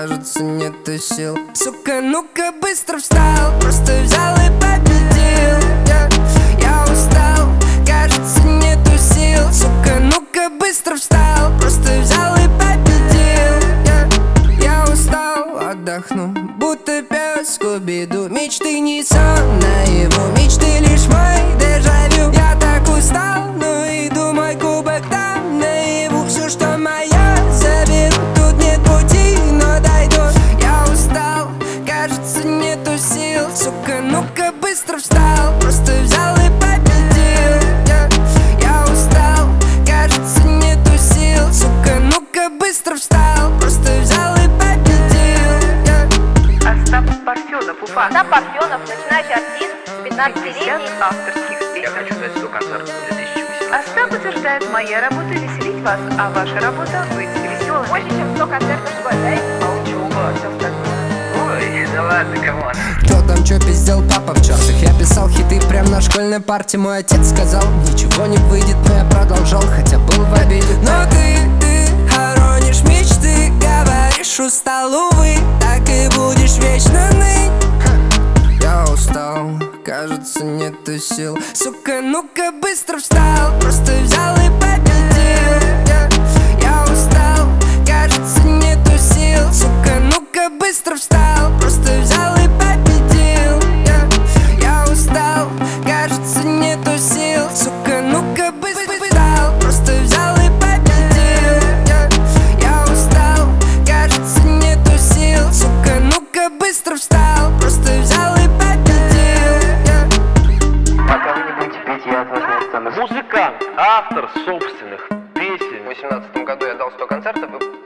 кажется, нету сил. Сука, ну-ка быстро встал, просто взял и победил. Я устал, кажется, нету сил. Сука, ну-ка быстро встал, просто взял и победил. Я устал, отдохну, будто пес Скуби-Ду. Мечты не сон наяву, мечты лишь мой дежавю. Я так устал, ну иду мой кубок там наяву. Все, что моя, заберу, тут нет пути, но дойду. Я устал, кажется, нету сил. Сука, ну-ка быстро встал, просто взял и победил. Я устал, кажется, нету сил. Сука, ну-ка быстро встал, просто взял и победил. Остап Парфенов, Уфа. Остап Парфенов, начинающий артист, 15-летний. Авторских Я песен. хочу дать 100 концертов в 2018. Остап утверждает, моя работа веселить вас, а ваша работа быть веселым. Больше, чем 100 концертов в год, да? А учеба, все остальное. Ой, да ладно, камон. Кто там чё пиздел, папа в чартах? Я писал хиты прям на школьной парте. Мой отец сказал, ничего не выйдет, но я продолжал, хотя был в обиде. Но ты хоронишь мечты, говоришь, устал, увы, так и будешь вечно ныть. Я устал, кажется, нету сил. Сука, ну-ка быстро встал, просто взял и победил. Я устал, кажется, нету сил. Сука, ну-ка быстро встал, просто взял и победил. Я устал, кажется, нету сил. Сука, ну-ка быстро встал, просто взял и победил. Я устал, кажется, нету сил. Сука, ну-ка быстро встал, просто взял и победил. Пока вы не будете петь, я от вас не останусь. Музыкант, автор собственных песен. В 2018 году я дал 100 концертов и